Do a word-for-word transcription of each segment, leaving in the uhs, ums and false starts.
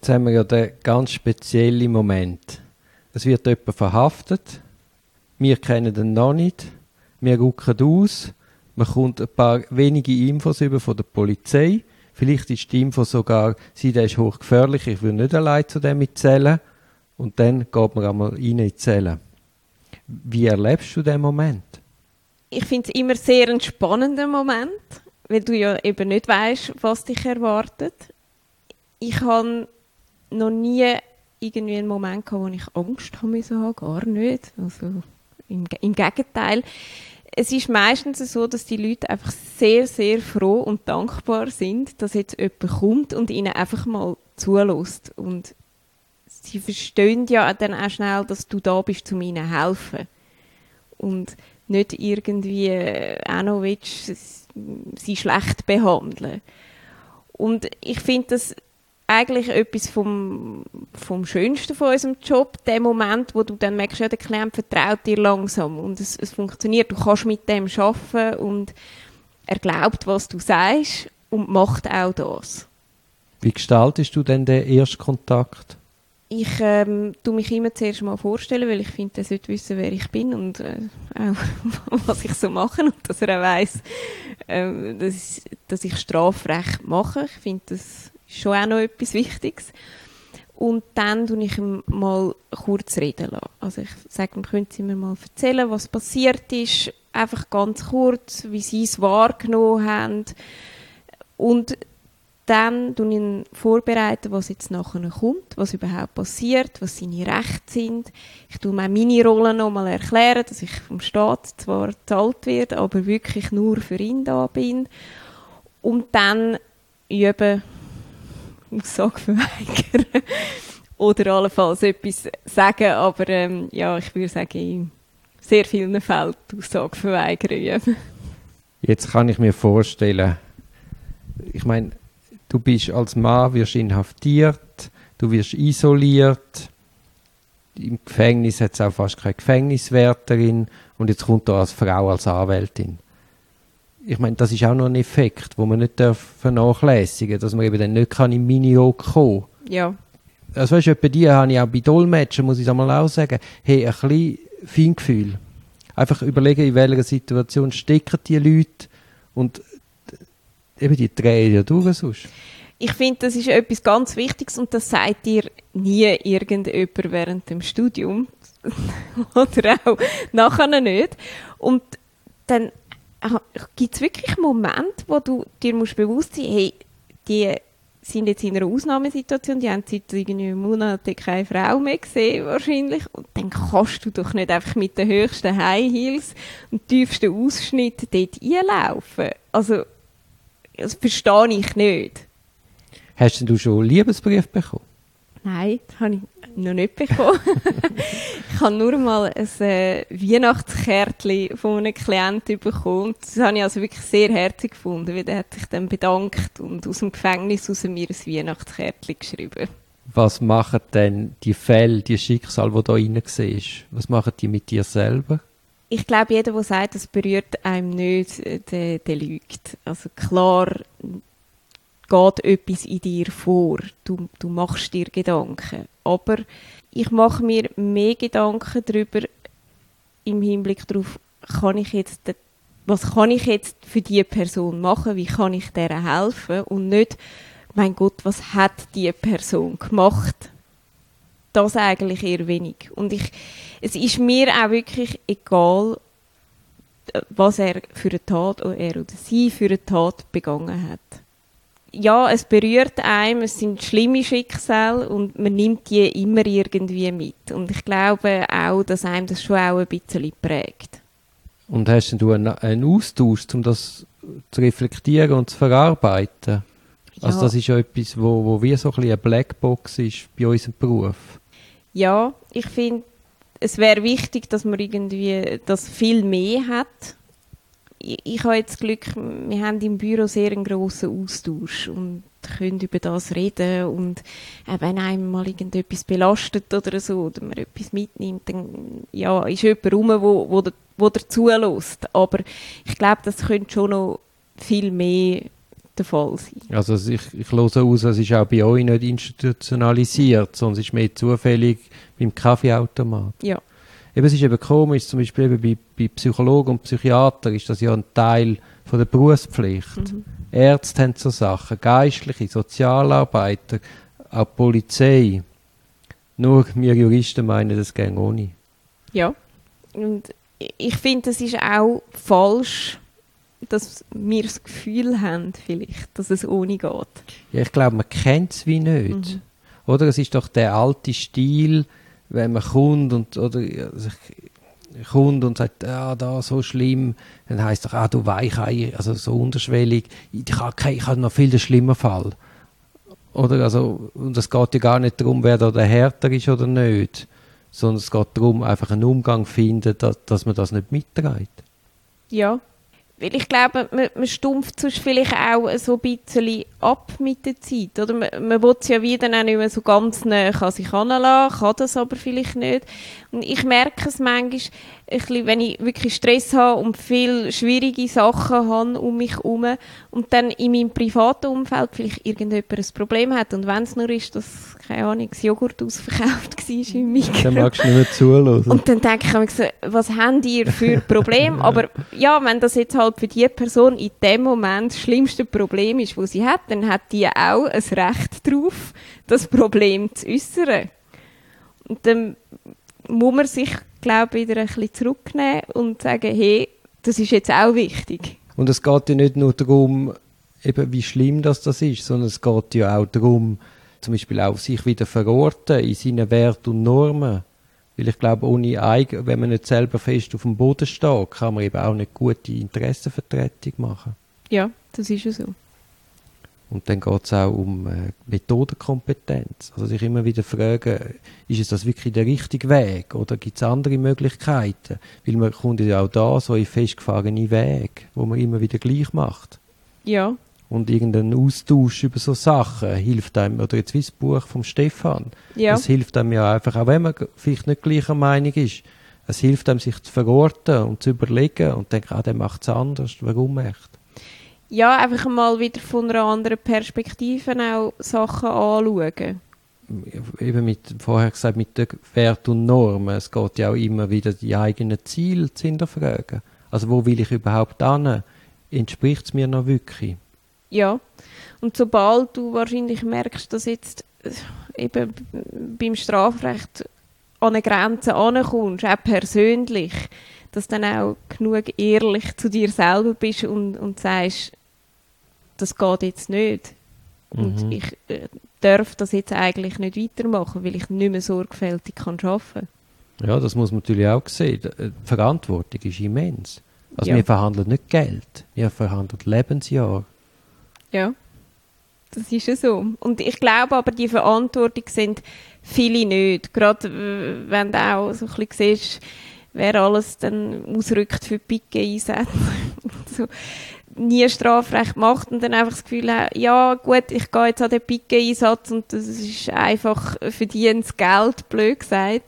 Jetzt haben wir ja den ganz speziellen Moment. Es wird jemand verhaftet, wir kennen den noch nicht, wir rücken aus, man kommt ein paar wenige Infos über von der Polizei, vielleicht ist die Info sogar, sie, der ist hochgefährlich, ich will nicht allein zu dem zählen, und dann geht man einmal rein in die Zelle. Wie erlebst du diesen Moment? Ich finde es immer sehr einen spannenden Moment, weil du ja eben nicht weißt, was dich erwartet. Ich habe noch nie irgendwie einen Moment gehabt, wo ich Angst haben musste, gar nicht. Also im, im Gegenteil. Es ist meistens so, dass die Leute einfach sehr, sehr froh und dankbar sind, dass jetzt jemand kommt und ihnen einfach mal zulässt. Und sie verstehen ja dann auch schnell, dass du da bist, um ihnen zu helfen. Und nicht irgendwie auch noch willst, sie schlecht behandeln. Und ich finde das eigentlich etwas vom, vom Schönsten von unserem Job, der Moment, wo du dann merkst, ja, der Klient vertraut dir langsam und es, es funktioniert, du kannst mit dem arbeiten und er glaubt, was du sagst und macht auch das. Wie gestaltest du denn den ersten Kontakt? Ich ähm, tue mich immer zuerst mal vorstellen, weil ich finde, er sollte wissen, wer ich bin und äh, auch, was ich so mache und dass er auch weiss, äh, dass, dass ich Strafrecht mache. Ich finde, das ist schon auch noch etwas Wichtiges. Und dann tue ich ihm mal kurz reden lassen. Also ich sage ihm, können Sie mir mal erzählen, was passiert ist, einfach ganz kurz, wie Sie es wahrgenommen haben. Und dann tue ich ihn vorbereiten, was jetzt nachher kommt, was überhaupt passiert, was seine Rechte sind. Ich tue mir meine Rolle noch mal erklären, dass ich vom Staat zwar gezahlt werde, aber wirklich nur für ihn da bin. Und dann üben, Aussage verweigern oder allenfalls etwas sagen, aber ähm, ja, ich würde sagen, in sehr vielen Fällen die Aussage verweigern üben. Jetzt kann ich mir vorstellen, ich meine, du bist als Mann, wirst inhaftiert, du wirst isoliert, im Gefängnis hat es auch fast keine Gefängniswärterin und jetzt kommt da als Frau, als Anwältin. Ich meine, das ist auch noch ein Effekt, den man nicht vernachlässigen darf, dass man eben dann nicht kann in Mini-Joke kommen kann. Ja. Also weißt du, bei dir habe ich auch bei Dolmetschen, muss ich es einmal auch sagen, hey, ein bisschen Feingefühl. Einfach überlegen, in welcher Situation stecken die Leute und eben die drehen ja durch sonst. Ich finde, das ist etwas ganz Wichtiges und das sagt dir nie irgendjemand während dem Studium oder auch nachher nicht. Und dann gibt es wirklich Momente, wo du dir musst bewusst sein musst, hey, die sind jetzt in einer Ausnahmesituation, die haben seit irgendwie Monaten keine Frau mehr gesehen wahrscheinlich und dann kannst du doch nicht einfach mit den höchsten High Heels und tiefsten Ausschnitt dort einlaufen. Also, das verstehe ich nicht. Hast denn du schon einen Liebesbrief bekommen? Nein, das habe ich noch nicht bekommen. Ich habe nur mal ein äh, Weihnachtskärtchen von einem Klienten bekommen. Das habe ich also wirklich sehr herzig gefunden, weil der hat sich dann bedankt und aus dem Gefängnis aus mir ein Weihnachtskärtchen geschrieben. Was machen denn die Fälle, die Schicksale, die da rein siehst? Was machen die mit dir selber? Ich glaube, jeder, der sagt, das berührt einem nicht, der, der lügt. Also klar geht etwas in dir vor. Du, du machst dir Gedanken. Aber ich mache mir mehr Gedanken darüber im Hinblick darauf, kann ich jetzt, was kann ich jetzt für diese Person machen, wie kann ich der helfen und nicht, mein Gott, was hat diese Person gemacht? Das eigentlich eher wenig. Und ich, es ist mir auch wirklich egal, was er für eine Tat oder er oder sie für eine Tat begangen hat. Ja, es berührt einem, es sind schlimme Schicksale und man nimmt die immer irgendwie mit. Und ich glaube auch, dass einem das schon auch ein bisschen prägt. Und hast du einen, einen Austausch, um das zu reflektieren und zu verarbeiten? Ja. Also das ist ja etwas, wo, wo wie so ein bisschen eine Blackbox ist bei unserem Beruf. Ja, ich finde, es wäre wichtig, dass man irgendwie das viel mehr hat. Ich, ich habe jetzt Glück, wir haben im Büro sehr einen grossen Austausch und können über das reden und äh, wenn einem mal irgendetwas belastet oder so oder man etwas mitnimmt, dann ja, ist jemand rum, wo, wo, wo dazu lässt. Aber ich glaube, das könnte schon noch viel mehr der Fall sein. Also ich, ich höre aus, es ist auch bei euch nicht institutionalisiert, sondern es ist mehr zufällig beim Kaffeeautomat. Ja. Eben, es ist eben komisch, zum Beispiel eben bei, bei Psychologen und Psychiatern ist das ja ein Teil von der Berufspflicht. Mhm. Ärzte haben so Sachen, Geistliche, Sozialarbeiter, auch die Polizei. Nur wir Juristen meinen, das geht ohne. Ja, und ich finde, es ist auch falsch, dass wir das Gefühl haben, vielleicht, dass es ohne geht. Ja, ich glaube, man kennt es wie nicht. Mhm. Oder es ist doch der alte Stil, wenn man kommt und, oder, also kommt und sagt, ah, da, so schlimm, dann heisst doch, ah, du Weichei, also so unterschwellig, ich habe ich hab noch viel den schlimmer Fall. Oder, also, und es geht ja gar nicht darum, wer da der härter ist oder nicht, sondern es geht darum, einfach einen Umgang zu finden, dass, dass man das nicht mitträgt. Ja. Weil ich glaube, man, man stumpft sonst vielleicht auch so ein bisschen ab mit der Zeit. Oder man, man will es ja wieder auch nicht mehr so ganz nah an sich heranlassen, kann das aber vielleicht nicht. Und ich merke es manchmal, ein bisschen, wenn ich wirklich Stress habe und viele schwierige Sachen habe um mich herum und dann in meinem privaten Umfeld vielleicht irgendjemand ein Problem hat. Und wenn es nur ist, dass, keine Ahnung, das Joghurt ausverkauft war im Mikro. Dann magst du nicht mehr zuhören. Und dann denke ich mir so, was habt ihr für Probleme? Aber ja, wenn das jetzt halt für die Person in dem Moment das schlimmste Problem ist, das sie hat, dann hat die auch ein Recht darauf, das Problem zu äußern. Und dann muss man sich, glaube ich, wieder ein bisschen zurücknehmen und sagen, hey, das ist jetzt auch wichtig. Und es geht ja nicht nur darum, eben wie schlimm das, das ist, sondern es geht ja auch darum, zum Beispiel auch sich wieder verorten in seinen Werten und Normen. Weil ich glaube, ohne Eigen, wenn man nicht selber fest auf dem Boden steht, kann man eben auch nicht gute Interessenvertretung machen. Ja, das ist ja so. Und dann geht es auch um äh, Methodenkompetenz. Also sich immer wieder fragen, ist es das wirklich der richtige Weg oder gibt es andere Möglichkeiten? Weil man kommt ja auch da so in festgefahrene Wege, wo man immer wieder gleich macht. Ja. Und irgendein Austausch über so Sachen hilft einem, oder jetzt wie das Buch vom Stefan, ja. Das hilft einem ja einfach, auch wenn man vielleicht nicht gleicher Meinung ist, es hilft einem, sich zu verorten und zu überlegen und zu denken, ah, der macht es anders, warum echt? Ja, einfach mal wieder von einer anderen Perspektive auch Sachen anschauen. Eben mit, vorher gesagt, mit den Werten und Normen, es geht ja auch immer wieder, die eigenen Ziele zu hinterfragen. Also wo will ich überhaupt hin? Entspricht es mir noch wirklich? Ja, und sobald du wahrscheinlich merkst, dass jetzt eben beim Strafrecht an eine Grenze ankommst, auch persönlich, dass du dann auch genug ehrlich zu dir selber bist und, und sagst, das geht jetzt nicht. Mhm. Und ich äh, darf das jetzt eigentlich nicht weitermachen, weil ich nicht mehr sorgfältig kann arbeiten kann. Ja, das muss man natürlich auch sehen. Die Verantwortung ist immens. Also ja. Wir verhandeln nicht Geld, wir verhandeln Lebensjahre. Ja, das ist ja so. Und ich glaube aber, die Verantwortung sind viele nicht. Gerade wenn du auch so ein bisschen siehst, wer alles dann ausrückt für Picke-Einsätze. so, nie Strafrecht macht und dann einfach das Gefühl hat, ja gut, ich gehe jetzt an den Picke-Einsatz und das ist einfach verdientes Geld, blöd gesagt.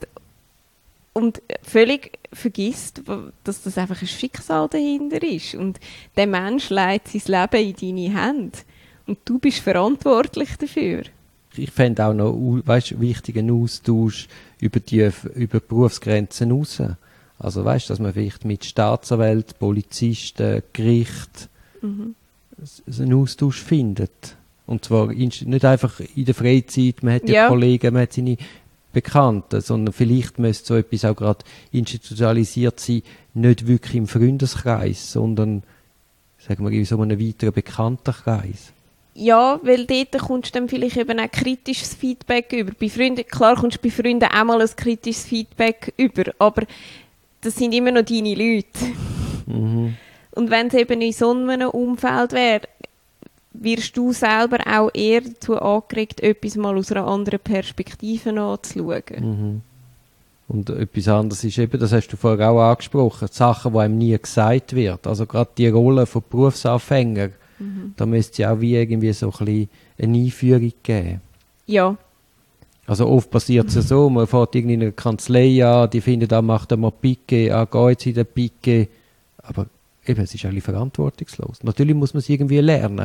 Und völlig vergisst, dass das einfach ein Schicksal dahinter ist. Und der Mensch legt sein Leben in deine Hände. Und du bist verantwortlich dafür. Ich fände auch noch weißt, wichtigen Austausch über die über Berufsgrenzen raus. Also weißt, dass man vielleicht mit Staatsanwälten, Polizisten, Gericht mhm. einen Austausch findet. Und zwar nicht einfach in der Freizeit, man hat ja, ja Kollegen, man hat seine Bekannten, sondern vielleicht müsste so etwas auch gerade institutionalisiert sein, nicht wirklich im Freundeskreis, sondern sagen wir in so einem weiteren Bekanntenkreis. Ja, weil dort kommst du dann vielleicht eben auch kritisches Feedback über. Bei Freunden, klar kommst du bei Freunden auch mal ein kritisches Feedback über, aber das sind immer noch deine Leute. Mhm. Und wenn es eben in so einem Umfeld wäre, wirst du selber auch eher dazu angeregt, etwas mal aus einer anderen Perspektive anzuschauen. Mhm. Und etwas anderes ist eben, das hast du vorher auch angesprochen, die Sachen, die einem nie gesagt wird. Also gerade die Rolle von Berufsanfängern, mhm. da müsste es ja auch wie irgendwie so ein bisschen eine Einführung geben. Ja. Also oft passiert es mhm. ja so, man fährt irgendwie in einer Kanzlei an, die findet, da macht er mal Picke, ah, geh jetzt in den Picke. Aber eben, es ist eigentlich verantwortungslos. Natürlich muss man es irgendwie lernen,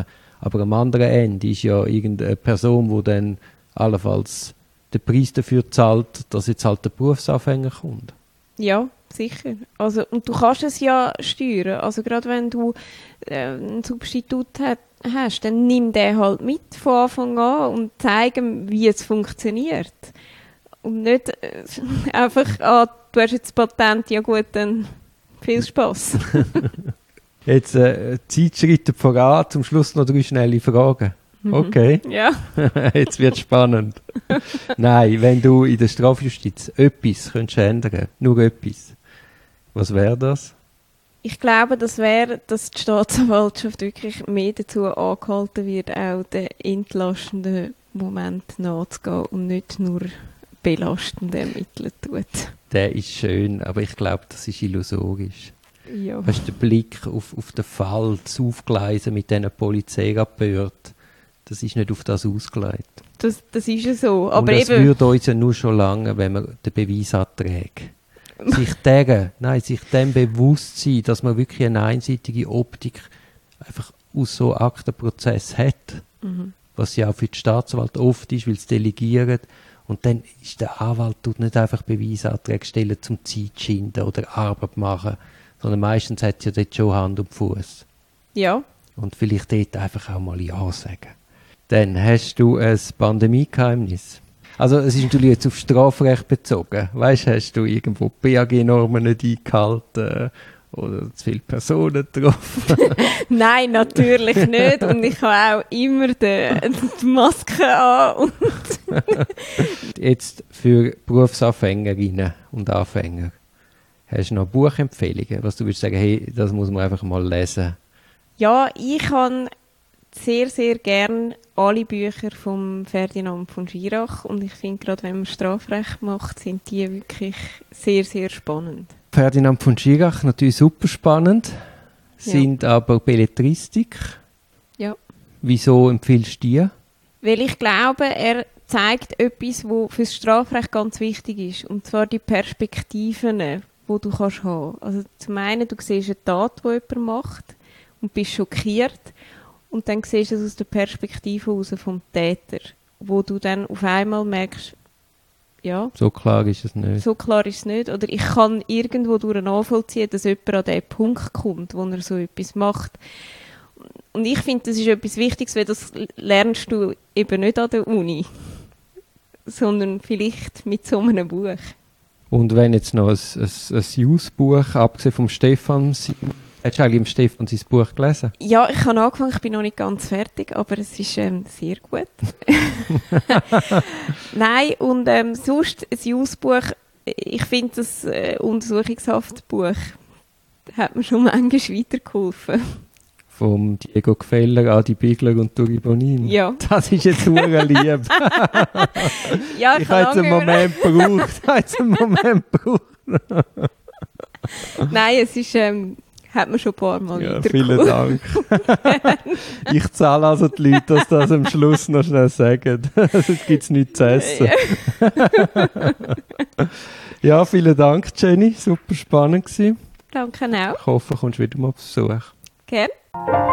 Aber am anderen Ende ist ja irgendeine Person, die dann allenfalls den Preis dafür zahlt, dass jetzt halt der Berufsanfänger kommt. Ja, sicher. Also, und du kannst es ja steuern. Also gerade wenn du äh, einen Substitut hat, hast, dann nimm den halt mit von Anfang an und zeig ihm, wie es funktioniert. Und nicht äh, einfach, ah, du hast jetzt das Patent, ja gut, dann viel Spass. Jetzt äh, Zeit schreitet voran, zum Schluss noch drei schnelle Fragen. Okay. Ja. Jetzt wird es spannend. Nein, wenn du in der Strafjustiz etwas könntest ändern, nur etwas, was wäre das? Ich glaube, das wäre, dass die Staatsanwaltschaft wirklich mehr dazu angehalten wird, auch den entlastenden Moment nachzugehen und nicht nur belastende Ermitteln tut. Der ist schön, aber ich glaube, das ist illusorisch. Ja. Weißt du, der Blick auf, auf den Fall, das Aufgleisen mit diesen Polizeirapporten, das ist nicht auf das ausgelegt. Das, das ist ja so. Aber und es eben, würde uns ja nur schon lange, wenn man den Beweis anträgt. Sich deren, nein, sich dem bewusst sein, dass man wirklich eine einseitige Optik einfach aus so einem Aktenprozess hat, mhm. was ja auch für die Staatsanwalt oft ist, weil es delegieren. Und dann ist der Anwalt tut nicht einfach Beweisanträge stellen, zum Zeit schinden oder Arbeit machen, sondern meistens hat es ja dort schon Hand und Fuß. Ja. Und vielleicht dort einfach auch mal Ja sagen. Dann hast du ein Pandemiegeheimnis. Also es ist natürlich jetzt auf Strafrecht bezogen. Weißt, hast du irgendwo B A G-Normen nicht eingehalten oder zu viele Personen getroffen? Nein, natürlich nicht. Und ich habe auch immer die, die Maske an. Und Jetzt für Berufsanfängerinnen und Anfänger, hast du noch Buchempfehlungen, was du würdest sagen, hey, das muss man einfach mal lesen? Ja, ich habe sehr, sehr gern alle Bücher von Ferdinand von Schirach und ich finde, gerade wenn man Strafrecht macht, sind die wirklich sehr, sehr spannend. Ferdinand von Schirach, natürlich super spannend, sind ja. aber Belletristik. Ja. Wieso empfiehlst du die? Weil ich glaube, er zeigt etwas, was für das Strafrecht ganz wichtig ist, und zwar die Perspektiven, die du kannst haben. Also zum einen, du siehst eine Tat, die jemand macht und bist schockiert. Und dann siehst du es aus der Perspektive heraus vom Täter, wo du dann auf einmal merkst, ja, so klar ist es nicht. So klar ist es nicht. Oder ich kann irgendwo durch nachvollziehen, dass jemand an den Punkt kommt, wo er so etwas macht. Und ich finde, das ist etwas Wichtiges, weil das lernst du eben nicht an der Uni, sondern vielleicht mit so einem Buch. Und wenn jetzt noch ein, ein, ein Jus-Buch, abgesehen vom Stefan, hast du eigentlich im Stefan sein Buch gelesen? Ja, ich habe angefangen, ich bin noch nicht ganz fertig, aber es ist ähm, sehr gut. Nein, und ähm, sonst ein Jus-Buch, ich finde das äh, Untersuchungshaftbuch hat mir schon manchmal weitergeholfen. Vom Diego Gefeller, Adi Bigler und Turi Bonin. Ja. Das ist jetzt sehr lieb. Ja, ich ich habe jetzt einen Moment gebraucht. Ich habe jetzt einen Moment gebraucht. Nein, es ist, ähm, hat man schon ein paar Mal ja, vielen Dank. Ich zahle also die Leute, dass das am Schluss noch schnell sagen. Sonst gibt es nichts zu essen. Ja, vielen Dank, Jenny. Super spannend gewesen. Danke auch. Ich hoffe, du kommst wieder mal auf Besuch. Gerne.